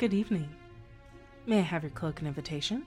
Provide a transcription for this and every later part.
Good evening. May I have your cloak and invitation?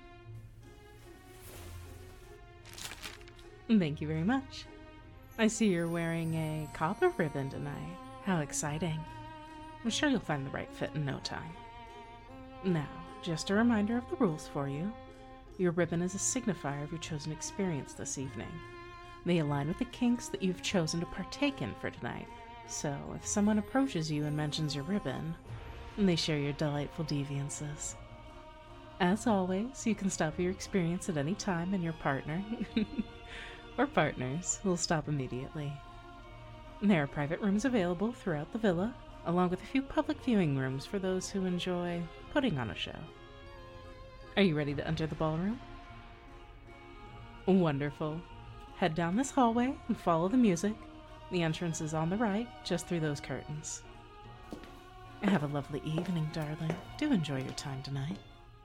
Thank you very much. I see you're wearing a copper ribbon tonight. How exciting. I'm sure you'll find the right fit in no time. Now, just a reminder of the rules for you. Your ribbon is a signifier of your chosen experience this evening. They align with the kinks that you've chosen to partake in for tonight. So, if someone approaches you and mentions your ribbon, they share your delightful deviances. As always, you can stop your experience at any time, and your partner, or partners, will stop immediately. There are private rooms available throughout the villa, along with a few public viewing rooms for those who enjoy putting on a show. Are you ready to enter the ballroom? Wonderful. Head down this hallway and follow the music. The entrance is on the right, just through those curtains. Have a lovely evening, darling. Do enjoy your time tonight.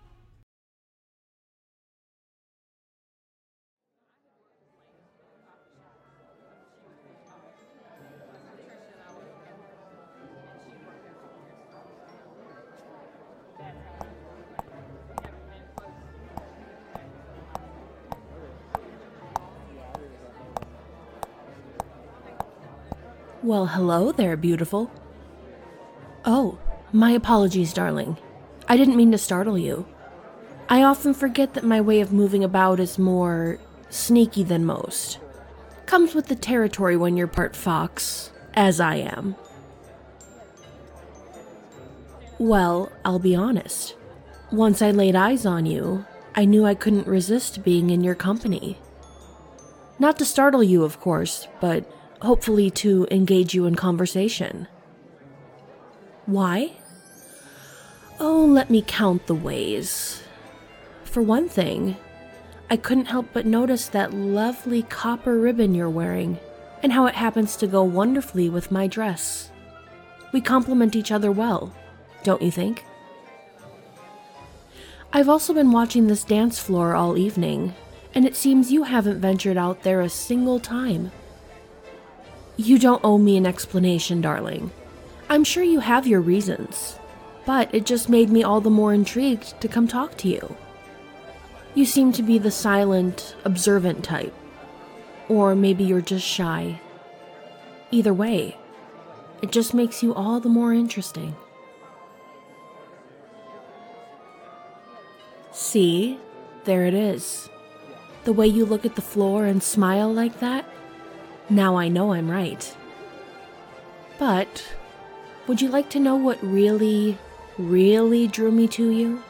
Well, hello there, beautiful. Oh, my apologies, darling. I didn't mean to startle you. I often forget that my way of moving about is more sneaky than most. Comes with the territory when you're part fox, as I am. Well, I'll be honest. Once I laid eyes on you, I knew I couldn't resist being in your company. Not to startle you, of course, but hopefully to engage you in conversation. Why? Oh, let me count the ways. For one thing, I couldn't help but notice that lovely copper ribbon you're wearing, and how it happens to go wonderfully with my dress. We complement each other well, don't you think? I've also been watching this dance floor all evening, and it seems you haven't ventured out there a single time. You don't owe me an explanation, darling. I'm sure you have your reasons, but it just made me all the more intrigued to come talk to you. You seem to be the silent, observant type. Or maybe you're just shy. Either way, it just makes you all the more interesting. See, there it is. The way you look at the floor and smile like that, now I know I'm right. But would you like to know what really drew me to you?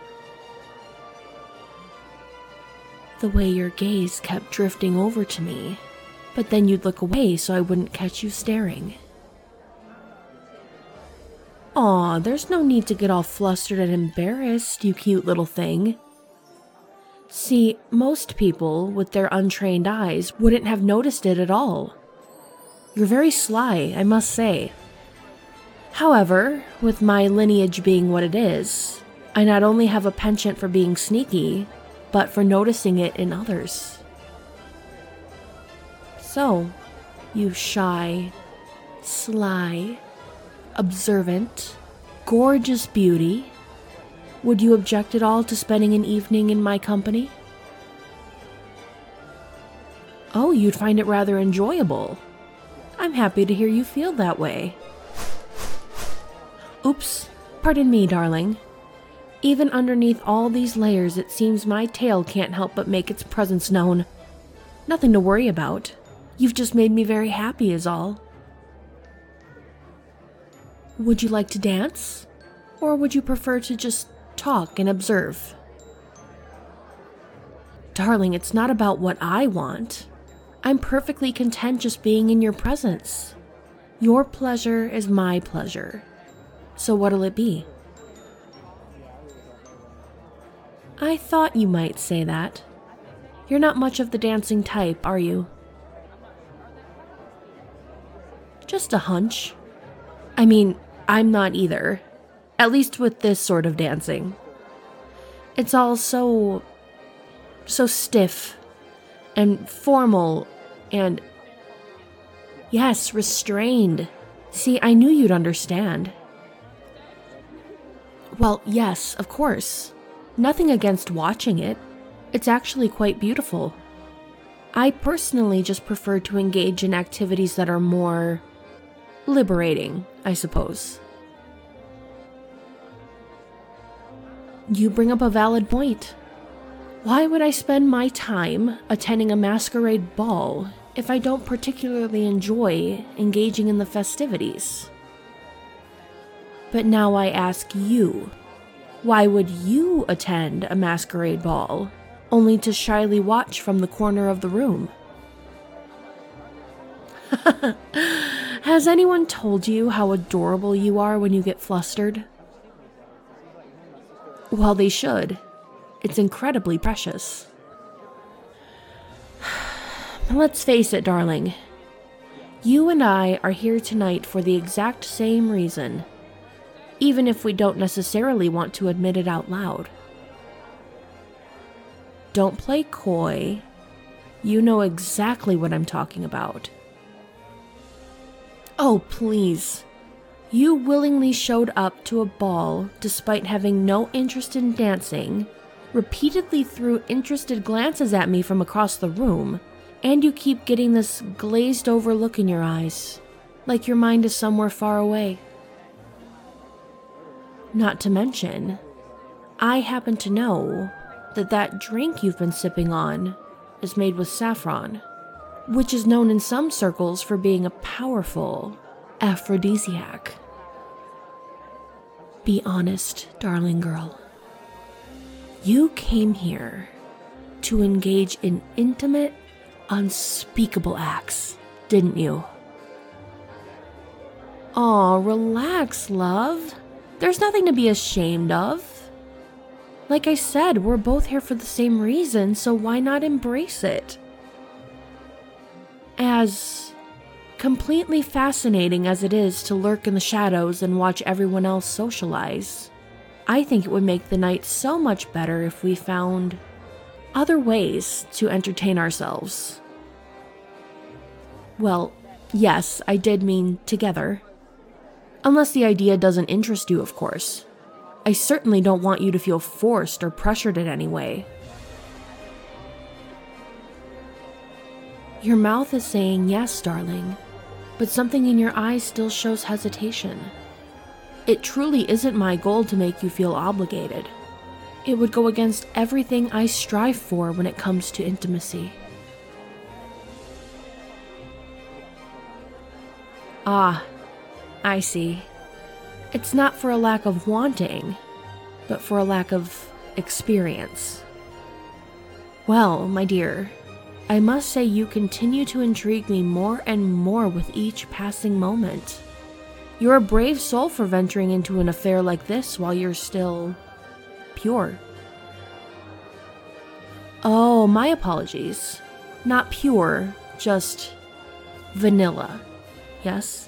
The way your gaze kept drifting over to me, but then you'd look away so I wouldn't catch you staring. Aw, there's no need to get all flustered and embarrassed, you cute little thing. See, most people, with their untrained eyes, wouldn't have noticed it at all. You're very sly, I must say. However, with my lineage being what it is, I not only have a penchant for being sneaky, but for noticing it in others. So, you shy, sly, observant, gorgeous beauty, would you object at all to spending an evening in my company? Oh, you'd find it rather enjoyable. I'm happy to hear you feel that way. Oops, pardon me, darling. Even underneath all these layers, it seems my tail can't help but make its presence known. Nothing to worry about. You've just made me very happy is all. Would you like to dance? Or would you prefer to just talk and observe? Darling, it's not about what I want. I'm perfectly content just being in your presence. Your pleasure is my pleasure. So what'll it be? I thought you might say that. You're not much of the dancing type, are you? Just a hunch. I mean, I'm not either. At least with this sort of dancing. It's all so stiff and formal and, yes, restrained. See, I knew you'd understand. Well, yes, of course. Nothing against watching it. It's actually quite beautiful. I personally just prefer to engage in activities that are more liberating, I suppose. You bring up a valid point. Why would I spend my time attending a masquerade ball if I don't particularly enjoy engaging in the festivities? But now I ask you, why would you attend a masquerade ball only to shyly watch from the corner of the room? Has anyone told you how adorable you are when you get flustered? Well, they should. It's incredibly precious. Let's face it, darling. You and I are here tonight for the exact same reason, even if we don't necessarily want to admit it out loud. Don't play coy. You know exactly what I'm talking about. Oh, please. You willingly showed up to a ball despite having no interest in dancing, repeatedly threw interested glances at me from across the room, and you keep getting this glazed over look in your eyes, like your mind is somewhere far away. Not to mention, I happen to know that drink you've been sipping on is made with saffron, which is known in some circles for being a powerful aphrodisiac. Be honest, darling girl. You came here to engage in intimate, unspeakable acts, didn't you? Aw, relax, love. There's nothing to be ashamed of. Like I said, we're both here for the same reason, so why not embrace it? As completely fascinating as it is to lurk in the shadows and watch everyone else socialize, I think it would make the night so much better if we found other ways to entertain ourselves. Well, yes, I did mean together. Unless the idea doesn't interest you, of course. I certainly don't want you to feel forced or pressured in any way. Your mouth is saying yes, darling, but something in your eyes still shows hesitation. It truly isn't my goal to make you feel obligated. It would go against everything I strive for when it comes to intimacy. Ah, I see. It's not for a lack of wanting, but for a lack of experience. Well, my dear, I must say you continue to intrigue me more and more with each passing moment. You're a brave soul for venturing into an affair like this while you're still pure. Oh, my apologies. Not pure, just vanilla. Yes?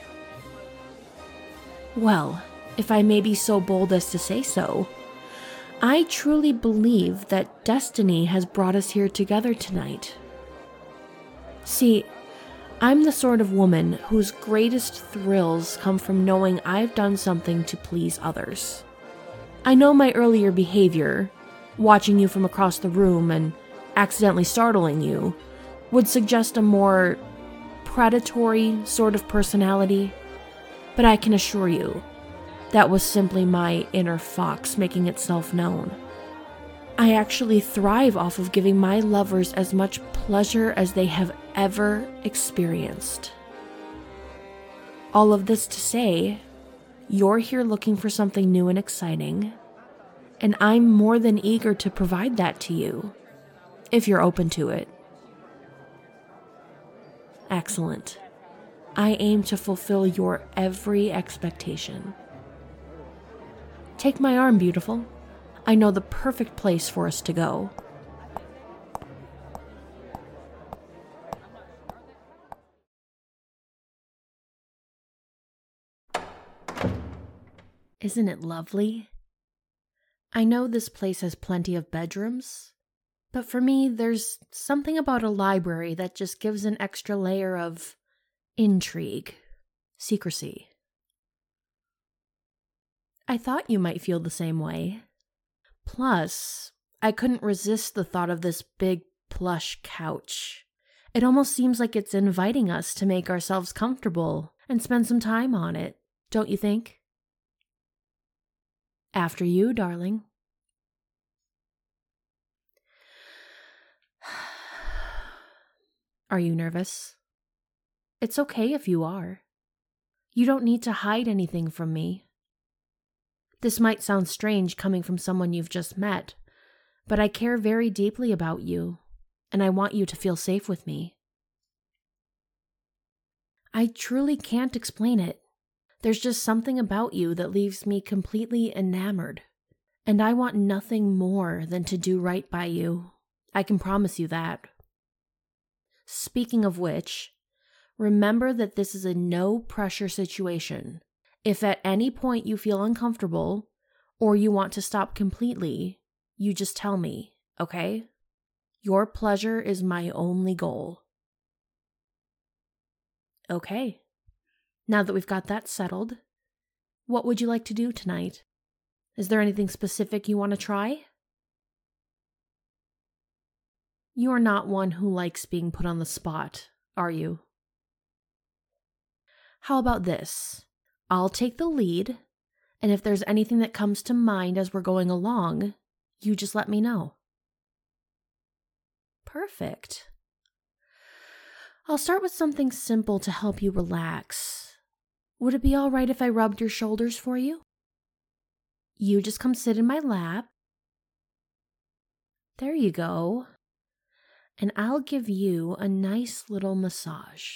Well, if I may be so bold as to say so, I truly believe that destiny has brought us here together tonight. See, I'm the sort of woman whose greatest thrills come from knowing I've done something to please others. I know my earlier behavior, watching you from across the room and accidentally startling you, would suggest a more predatory sort of personality, but I can assure you, that was simply my inner fox making itself known. I actually thrive off of giving my lovers as much pleasure as they have ever experienced. All of this to say, you're here looking for something new and exciting, and I'm more than eager to provide that to you, if you're open to it. Excellent. I aim to fulfill your every expectation. Take my arm, beautiful. I know the perfect place for us to go. Isn't it lovely? I know this place has plenty of bedrooms, but for me, there's something about a library that just gives an extra layer of intrigue, secrecy. I thought you might feel the same way. Plus, I couldn't resist the thought of this big plush couch. It almost seems like it's inviting us to make ourselves comfortable and spend some time on it, don't you think? After you, darling. Are you nervous? It's okay if you are. You don't need to hide anything from me. This might sound strange coming from someone you've just met, but I care very deeply about you, and I want you to feel safe with me. I truly can't explain it. There's just something about you that leaves me completely enamored, and I want nothing more than to do right by you. I can promise you that. Speaking of which, remember that this is a no-pressure situation. If at any point you feel uncomfortable or you want to stop completely, you just tell me, okay? Your pleasure is my only goal. Okay. Now that we've got that settled, what would you like to do tonight? Is there anything specific you want to try? You are not one who likes being put on the spot, are you? How about this? I'll take the lead, and if there's anything that comes to mind as we're going along, you just let me know. Perfect. I'll start with something simple to help you relax. Would it be all right if I rubbed your shoulders for you? You just come sit in my lap. There you go. And I'll give you a nice little massage.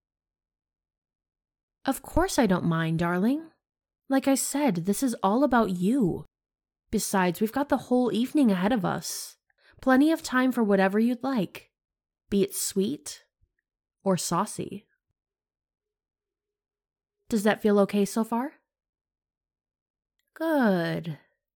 Of course I don't mind, darling. Like I said, this is all about you. Besides, we've got the whole evening ahead of us. Plenty of time for whatever you'd like, be it sweet or saucy. Does that feel okay so far? Good.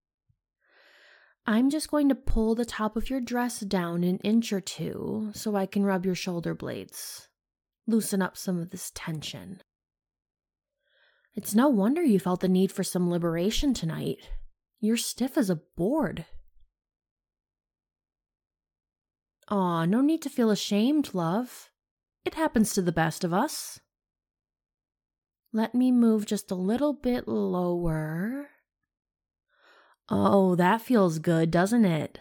I'm just going to pull the top of your dress down an inch or two so I can rub your shoulder blades. Loosen up some of this tension. It's no wonder you felt the need for some liberation tonight. You're stiff as a board. Aw, no need to feel ashamed, love. It happens to the best of us. Let me move just a little bit lower. Oh, that feels good, doesn't it?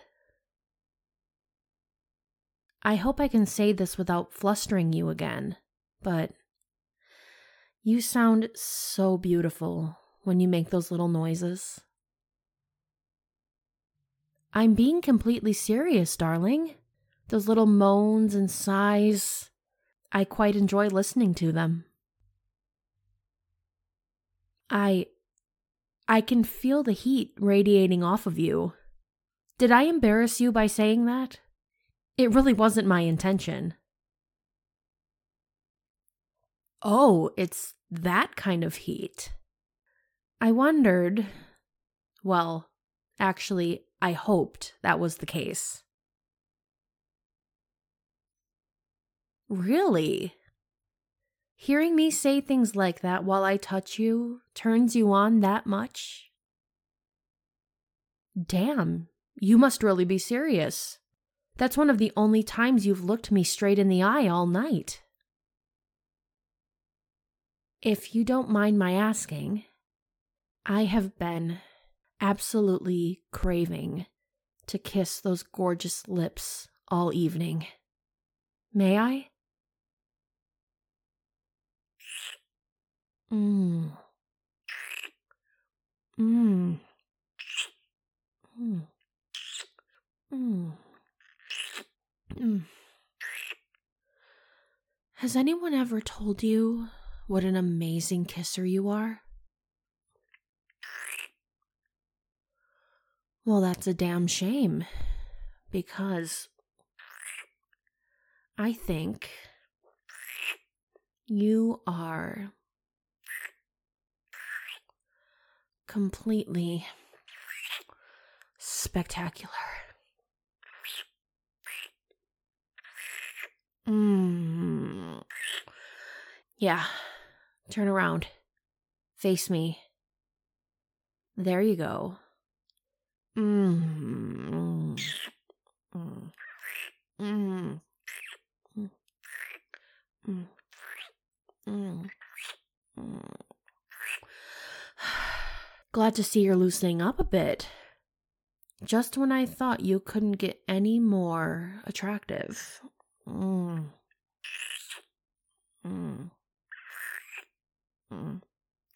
I hope I can say this without flustering you again, but you sound so beautiful when you make those little noises. I'm being completely serious, darling. Those little moans and sighs, I quite enjoy listening to them. I can feel the heat radiating off of you. Did I embarrass you by saying that? It really wasn't my intention. Oh, it's that kind of heat. I wondered, well, actually, I hoped that was the case. Really? Hearing me say things like that while I touch you turns you on that much? Damn, you must really be serious. That's one of the only times you've looked me straight in the eye all night. If you don't mind my asking, I have been absolutely craving to kiss those gorgeous lips all evening. May I? Mmm. Mmm. Mmm. Mmm. Mmm. Has anyone ever told you what an amazing kisser you are? Well, that's a damn shame, because I think you are completely spectacular. Yeah, turn around. Face me. There you go. Mm. Mm. Mm. Mm. Mm. Mm. Mm. Glad to see you're loosening up a bit. Just when I thought you couldn't get any more attractive. Mm. Mm. Mm.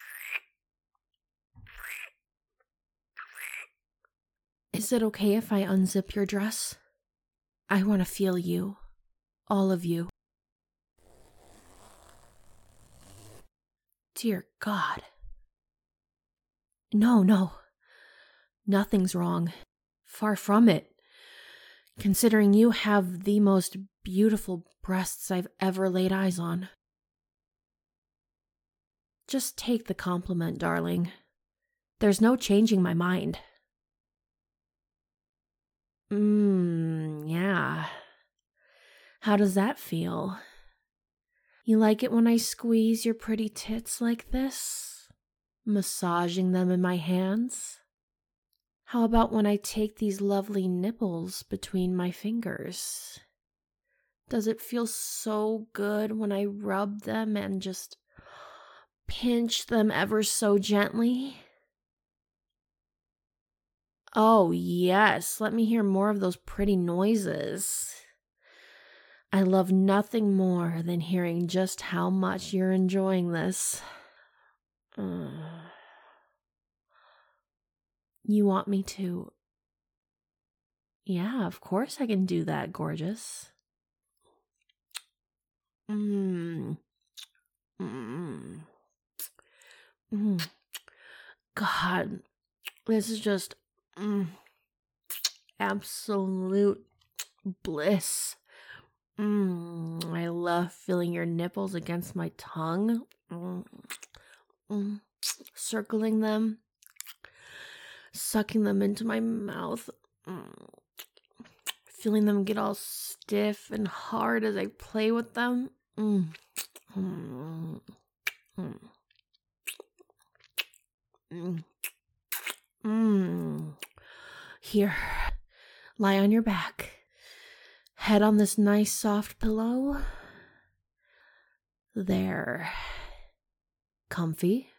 Is it okay if I unzip your dress? I want to feel you. All of you. Dear God. No. Nothing's wrong. Far from it. Considering you have the most beautiful breasts I've ever laid eyes on. Just take the compliment, darling. There's no changing my mind. Yeah. How does that feel? You like it when I squeeze your pretty tits like this? Massaging them in my hands? How about when I take these lovely nipples between my fingers? Does it feel so good when I rub them and just pinch them ever so gently? Oh, yes, let me hear more of those pretty noises. I love nothing more than hearing just how much you're enjoying this. You want me to? Yeah, of course I can do that, gorgeous. God, this is just absolute bliss. I love feeling your nipples against my tongue, circling them, sucking them into my mouth, feeling them get all stiff and hard as I play with them. Here, lie on your back. Head on this nice soft pillow. There. Comfy?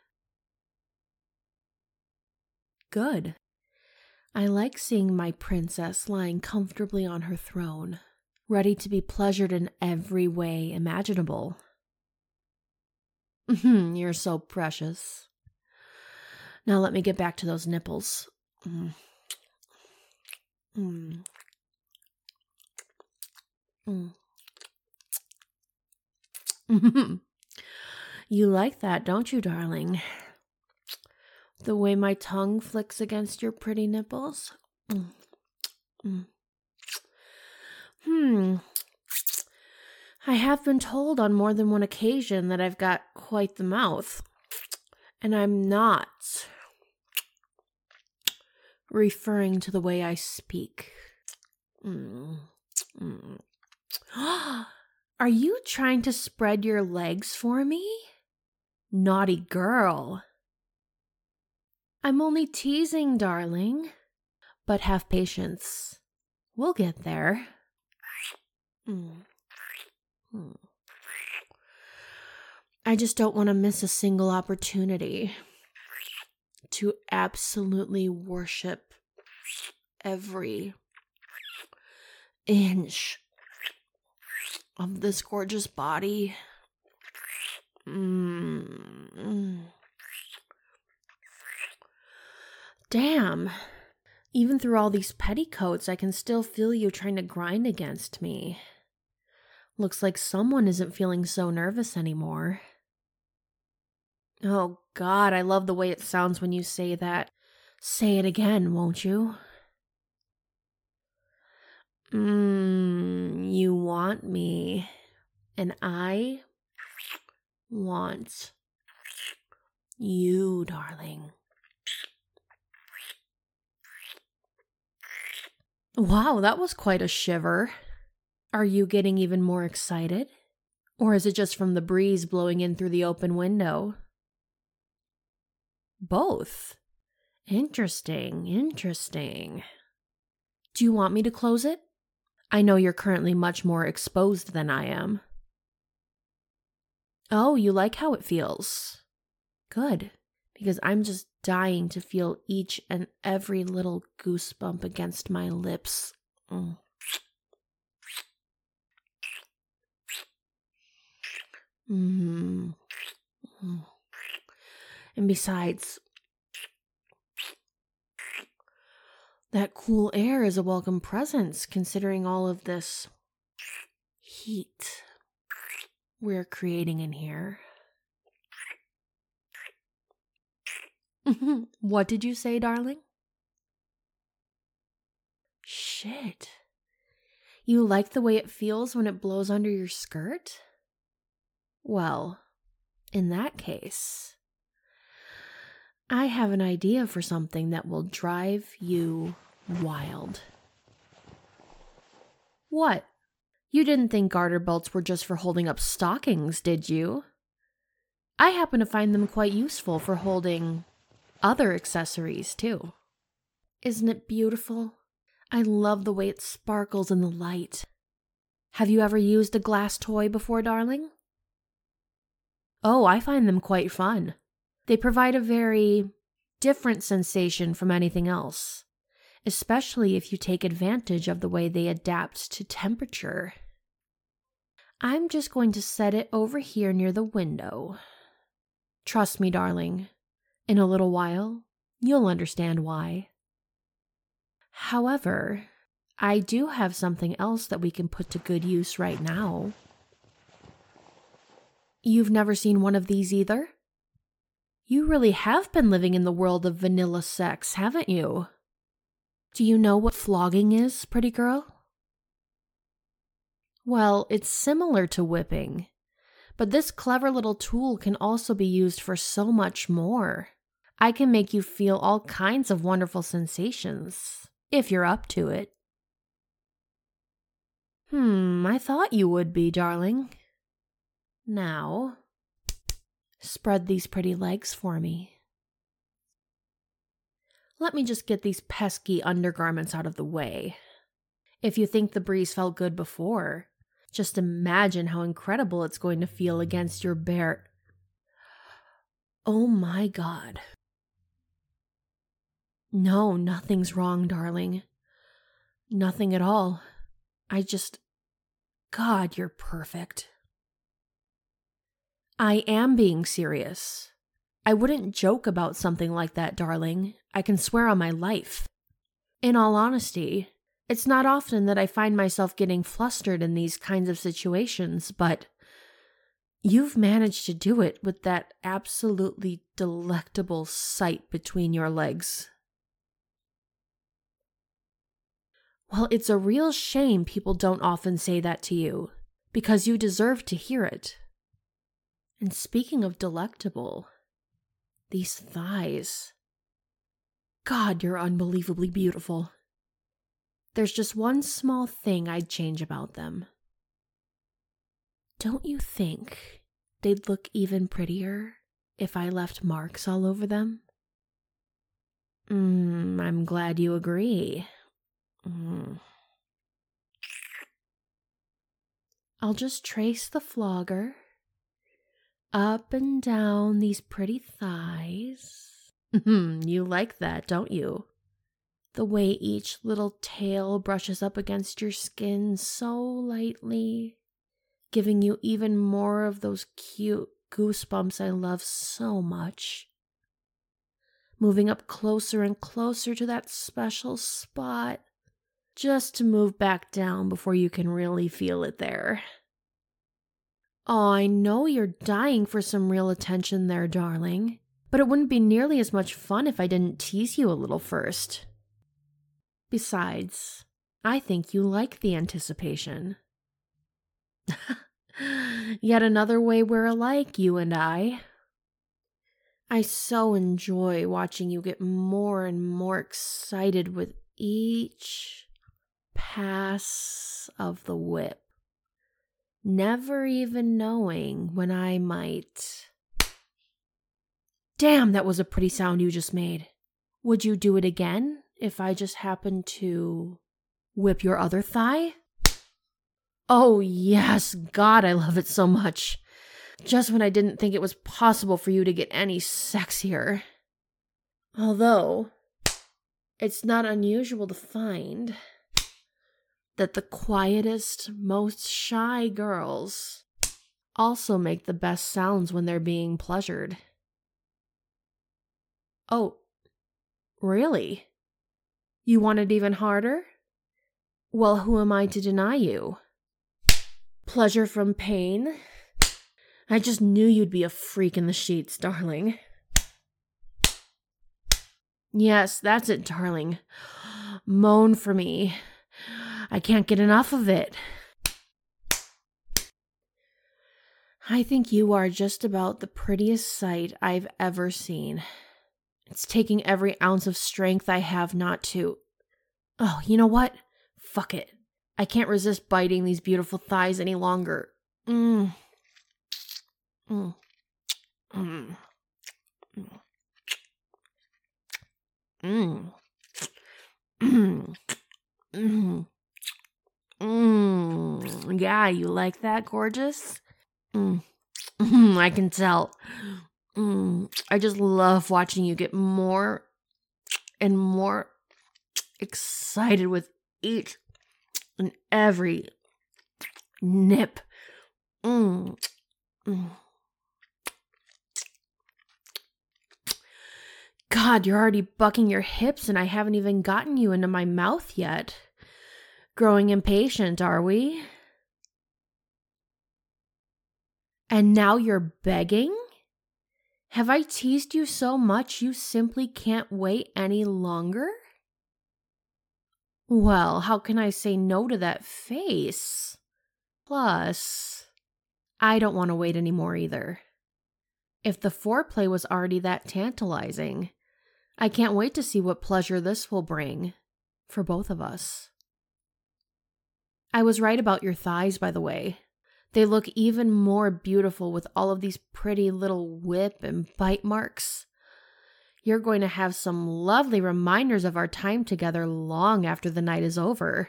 Good. I like seeing my princess lying comfortably on her throne, ready to be pleasured in every way imaginable. You're so precious. Now let me get back to those nipples. You like that, don't you, darling? The way my tongue flicks against your pretty nipples? I have been told on more than one occasion that I've got quite the mouth. And I'm not referring to the way I speak. Are you trying to spread your legs for me? Naughty girl. I'm only teasing, darling. But have patience. We'll get there. I just don't want to miss a single opportunity to absolutely worship every inch of this gorgeous body. Damn. Even through all these petticoats, I can still feel you trying to grind against me. Looks like someone isn't feeling so nervous anymore. Oh, God, I love the way it sounds when you say that. Say it again, won't you? You want me, and I want you, darling. Wow, that was quite a shiver. Are you getting even more excited? Or is it just from the breeze blowing in through the open window? Both. Interesting. Do you want me to close it? I know you're currently much more exposed than I am. Oh, you like how it feels? Good, because I'm just dying to feel each and every little goosebump against my lips. And besides, that cool air is a welcome presence considering all of this heat we're creating in here. What did you say, darling? Shit. You like the way it feels when it blows under your skirt? Well, in that case, I have an idea for something that will drive you wild. What? You didn't think garter belts were just for holding up stockings, did you? I happen to find them quite useful for holding other accessories, too. Isn't it beautiful? I love the way it sparkles in the light. Have you ever used a glass toy before, darling? Oh, I find them quite fun. They provide a very different sensation from anything else, especially if you take advantage of the way they adapt to temperature. I'm just going to set it over here near the window. Trust me, darling, in a little while, you'll understand why. However, I do have something else that we can put to good use right now. You've never seen one of these either? You really have been living in the world of vanilla sex, haven't you? Do you know what flogging is, pretty girl? Well, it's similar to whipping, but this clever little tool can also be used for so much more. I can make you feel all kinds of wonderful sensations, if you're up to it. I thought you would be, darling. Now, spread these pretty legs for me. Let me just get these pesky undergarments out of the way. If you think the breeze felt good before, just imagine how incredible it's going to feel against your bare... Oh my God. No, nothing's wrong, darling. Nothing at all. God, you're perfect. I am being serious. I wouldn't joke about something like that, darling. I can swear on my life. In all honesty, it's not often that I find myself getting flustered in these kinds of situations, but you've managed to do it with that absolutely delectable sight between your legs. Well, it's a real shame people don't often say that to you, because you deserve to hear it. And speaking of delectable, these thighs. God, you're unbelievably beautiful. There's just one small thing I'd change about them. Don't you think they'd look even prettier if I left marks all over them? I'm glad you agree. I'll just trace the flogger up and down these pretty thighs. You like that, don't you? The way each little tail brushes up against your skin so lightly, giving you even more of those cute goosebumps I love so much. Moving up closer and closer to that special spot, just to move back down before you can really feel it there. Oh, I know you're dying for some real attention there, darling, but it wouldn't be nearly as much fun if I didn't tease you a little first. Besides, I think you like the anticipation. Yet another way we're alike, you and I. I so enjoy watching you get more and more excited with each pass of the whip, never even knowing when I might... Damn, that was a pretty sound you just made. Would you do it again if I just happened to whip your other thigh? Oh, yes. God, I love it so much. Just when I didn't think it was possible for you to get any sexier. Although, it's not unusual to find that the quietest, most shy girls also make the best sounds when they're being pleasured. Oh, really? You want it even harder? Well, who am I to deny you? Pleasure from pain? I just knew you'd be a freak in the sheets, darling. Yes, that's it, darling. Moan for me. I can't get enough of it. I think you are just about the prettiest sight I've ever seen. It's taking every ounce of strength I have not to. Oh, you know what? Fuck it. I can't resist biting these beautiful thighs any longer. Mm. Mm. Mm. Mm. Mm. Mm. Mm. Yeah, you like that, gorgeous? I can tell. I just love watching you get more and more excited with each and every nip. God, you're already bucking your hips and I haven't even gotten you into my mouth yet. Growing impatient, are we? And now you're begging? Have I teased you so much you simply can't wait any longer? Well, how can I say no to that face? Plus, I don't want to wait anymore either. If the foreplay was already that tantalizing, I can't wait to see what pleasure this will bring for both of us. I was right about your thighs, by the way. They look even more beautiful with all of these pretty little whip and bite marks. You're going to have some lovely reminders of our time together long after the night is over.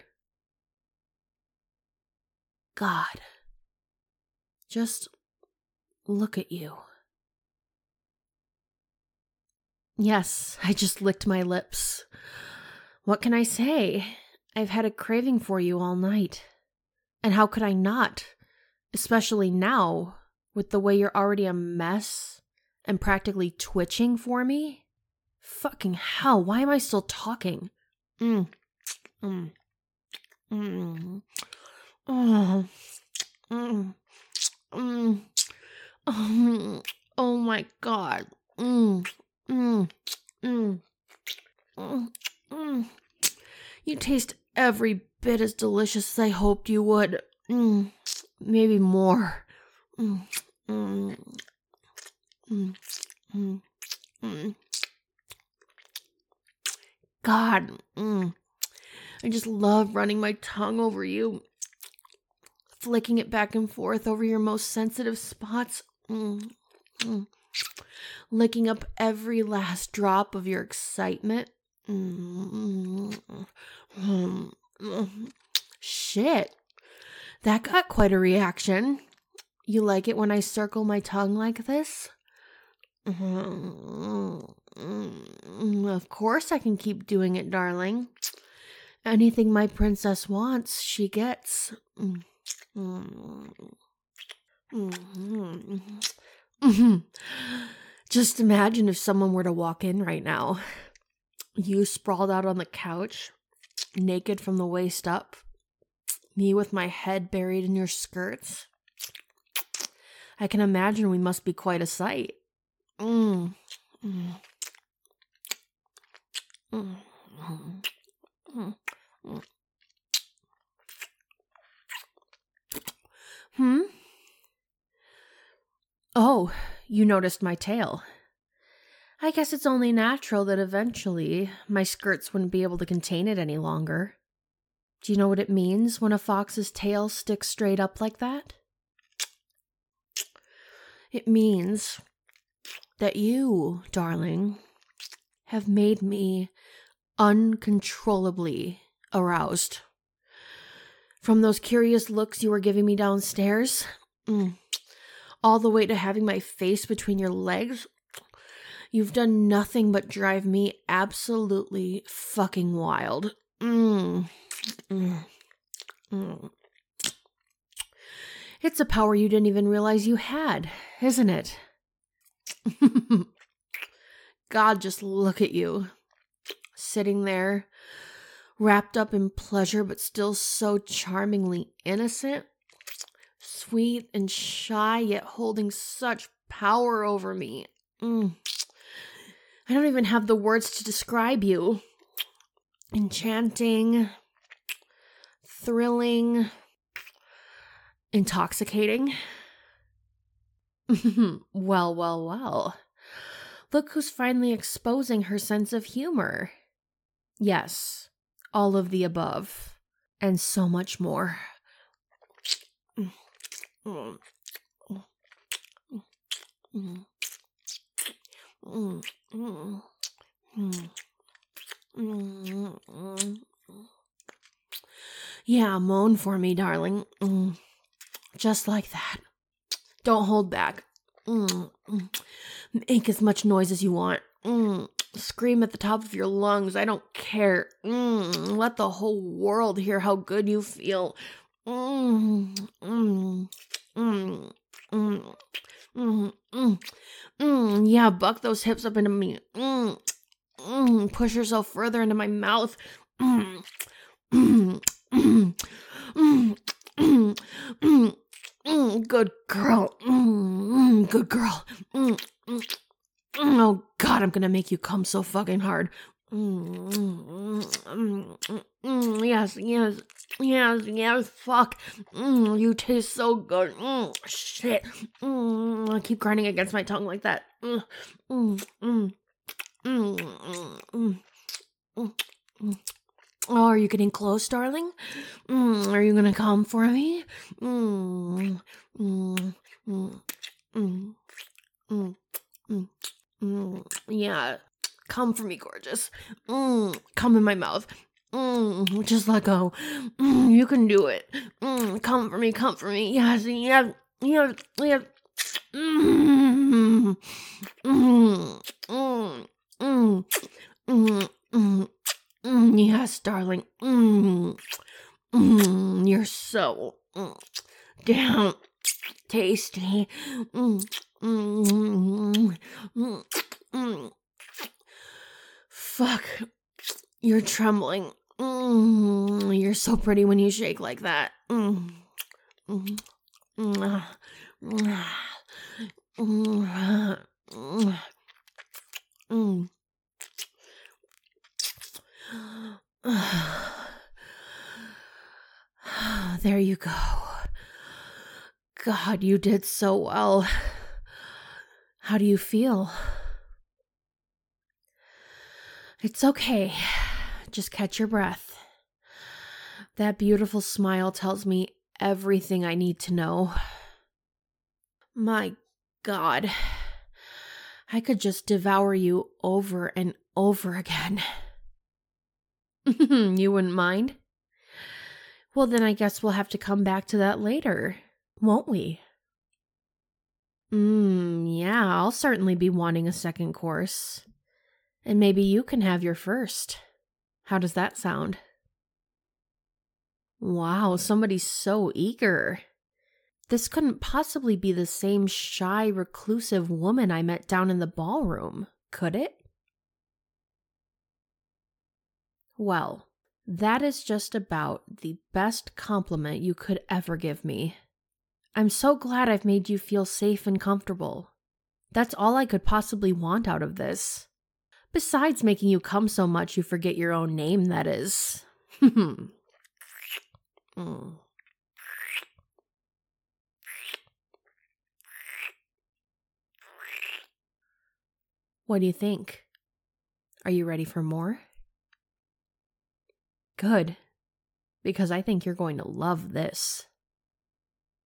God, just look at you. Yes, I just licked my lips. What can I say? I've had a craving for you all night. And how could I not? Especially now, with the way you're already a mess and practically twitching for me. Fucking hell, why am I still talking? Oh my God. You taste every bit as delicious as I hoped you would. Maybe more. God, I just love running my tongue over you, flicking it back and forth over your most sensitive spots, licking up every last drop of your excitement. Shit, that got quite a reaction. You like it when I circle my tongue like this? Of course I can keep doing it, darling. Anything my princess wants, she gets. Just imagine if someone were to walk in right now. You sprawled out on the couch, naked from the waist up. Me with my head buried in your skirts. I can imagine we must be quite a sight. Oh, you noticed my tail. I guess it's only natural that eventually my skirts wouldn't be able to contain it any longer. Do you know what it means when a fox's tail sticks straight up like that? It means that you, darling, have made me uncontrollably aroused. From those curious looks you were giving me downstairs, all the way to having my face between your legs, you've done nothing but drive me absolutely fucking wild. It's a power you didn't even realize you had, isn't it? God, just look at you. Sitting there, wrapped up in pleasure, but still so charmingly innocent. Sweet and shy, yet holding such power over me. I don't even have the words to describe you. Enchanting, thrilling, intoxicating. Well. Look who's finally exposing her sense of humor. Yes, all of the above, and so much more. Yeah, moan for me, darling. Just like that. Don't hold back. Make as much noise as you want. Scream at the top of your lungs. I don't care. Let the whole world hear how good you feel. Yeah, buck those hips up into me. Push yourself further into my mouth. Good girl. Good girl. Oh God, I'm gonna make you come so fucking hard. Yes, fuck. You taste so good. Shit. I keep grinding against my tongue like that. Oh, are you getting close, darling? Are you gonna come for me? Yeah, come for me, gorgeous. Come in my mouth. Just let go. You can do it. Come for me, come for me. Yes. Yes, darling. You're so damn tasty. Fuck. You're trembling. You're so pretty when you shake like that. There you go. God, you did so well. How do you feel? It's okay. Just catch your breath. That beautiful smile tells me everything I need to know. My God. I could just devour you over and over again. You wouldn't mind? Well, then I guess we'll have to come back to that later, won't we? Yeah, I'll certainly be wanting a second course. And maybe you can have your first. How does that sound? Wow, somebody's so eager. This couldn't possibly be the same shy, reclusive woman I met down in the ballroom, could it? Well, that is just about the best compliment you could ever give me. I'm so glad I've made you feel safe and comfortable. That's all I could possibly want out of this. Besides making you come so much you forget your own name, that is. What do you think? Are you ready for more? Good, because I think you're going to love this.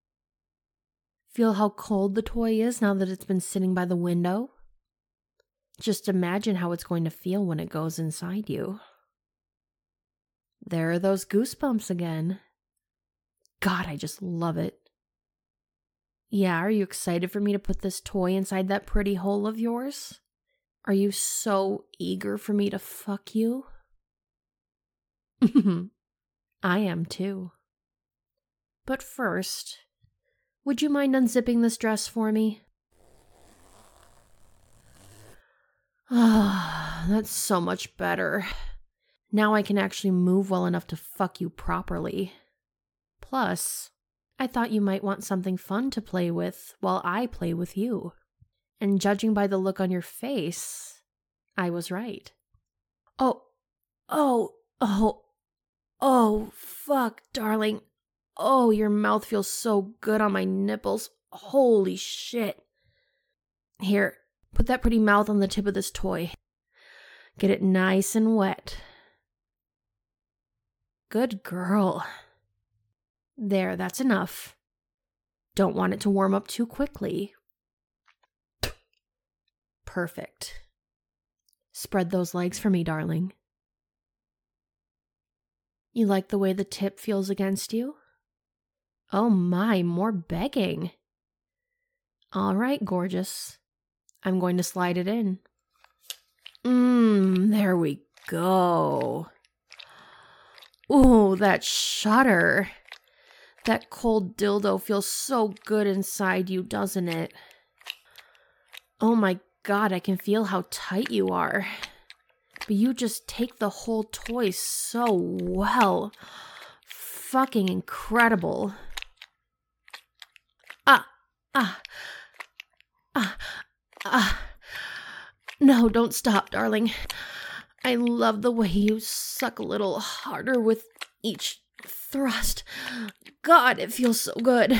Feel how cold the toy is now that it's been sitting by the window? Just imagine how it's going to feel when it goes inside you. There are those goosebumps again. God, I just love it. Yeah, are you excited for me to put this toy inside that pretty hole of yours? Are you so eager for me to fuck you? I am too. But first, would you mind unzipping this dress for me? Ah, that's so much better. Now I can actually move well enough to fuck you properly. Plus, I thought you might want something fun to play with while I play with you. And judging by the look on your face, I was right. Oh, fuck, darling. Oh, your mouth feels so good on my nipples. Holy shit. Here, put that pretty mouth on the tip of this toy. Get it nice and wet. Good girl. There, that's enough. Don't want it to warm up too quickly. Perfect. Spread those legs for me, darling. You like the way the tip feels against you? Oh my, more begging. All right, gorgeous. I'm going to slide it in. There we go. Ooh, that shudder. That cold dildo feels so good inside you, doesn't it? Oh my God, I can feel how tight you are. But you just take the whole toy so well. Fucking incredible. No, don't stop, darling. I love the way you suck a little harder with each thrust. God, it feels so good.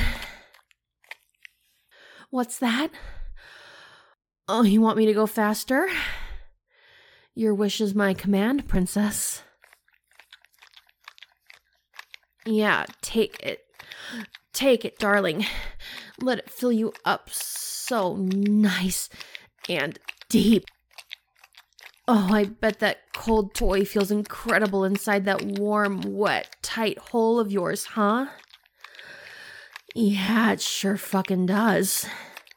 What's that? Oh, you want me to go faster? Your wish is my command, princess. Yeah, take it. Take it, darling. Let it fill you up so nice and deep. Oh, I bet that cold toy feels incredible inside that warm, wet, tight hole of yours, huh? Yeah, it sure fucking does.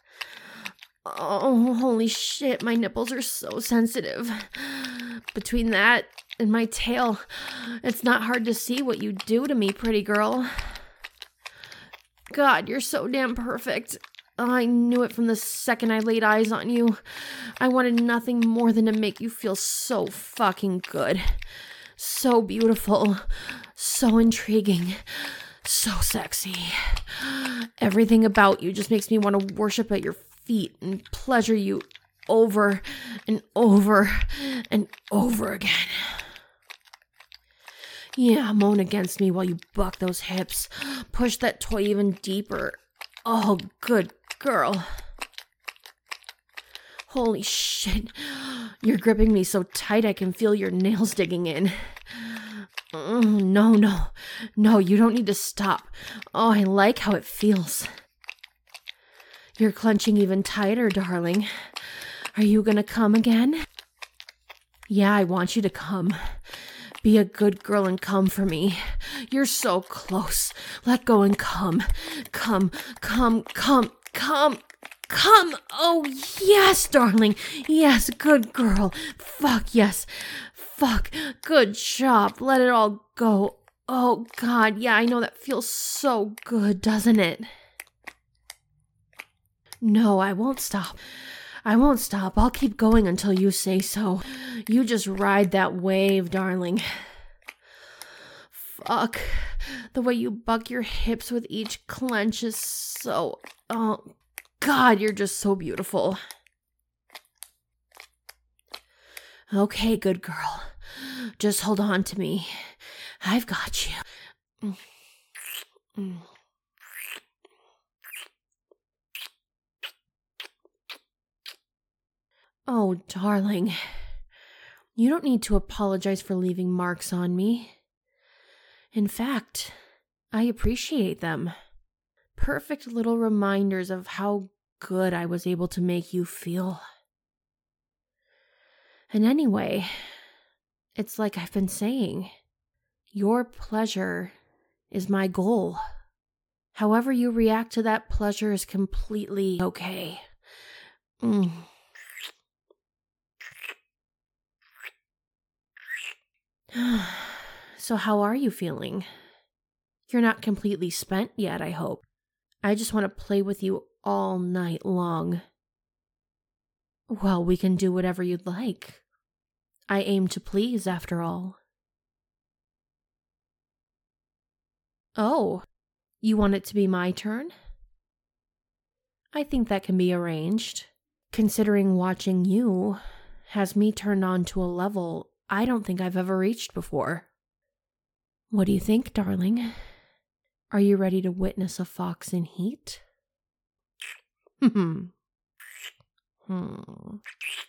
Oh, holy shit, my nipples are so sensitive. Between that and my tail, it's not hard to see what you do to me, pretty girl. God, you're so damn perfect. Oh, I knew it from the second I laid eyes on you. I wanted nothing more than to make you feel so fucking good. So beautiful. So intriguing. So sexy. Everything about you just makes me want to worship at your feet and pleasure you over and over and over again. Yeah, moan against me while you buck those hips. Push that toy even deeper. Oh, good girl. Holy shit. You're gripping me so tight I can feel your nails digging in. No, you don't need to stop. Oh, I like how it feels. You're clenching even tighter, darling. Are you gonna come again? Yeah, I want you to come. Be a good girl and come for me. You're so close. Let go and come. Come. Oh, yes, darling. Yes, good girl. Fuck, yes. Fuck, good job. Let it all go. Oh, God, yeah, I know that feels so good, doesn't it? No, I won't stop. I'll keep going until you say so. You just ride that wave, darling. Fuck. The way you buck your hips with each clench is so... Oh, God, you're just so beautiful. Okay, good girl. Just hold on to me. I've got you. Oh, darling. You don't need to apologize for leaving marks on me. In fact, I appreciate them. Perfect little reminders of how good I was able to make you feel. And anyway, it's like I've been saying, your pleasure is my goal. However you react to that pleasure is completely okay. So how are you feeling? You're not completely spent yet, I hope. I just want to play with you all night long. Well, we can do whatever you'd like. I aim to please, after all. Oh, you want it to be my turn? I think that can be arranged, considering watching you has me turned on to a level I don't think I've ever reached before. What do you think, darling? Are you ready to witness a fox in heat?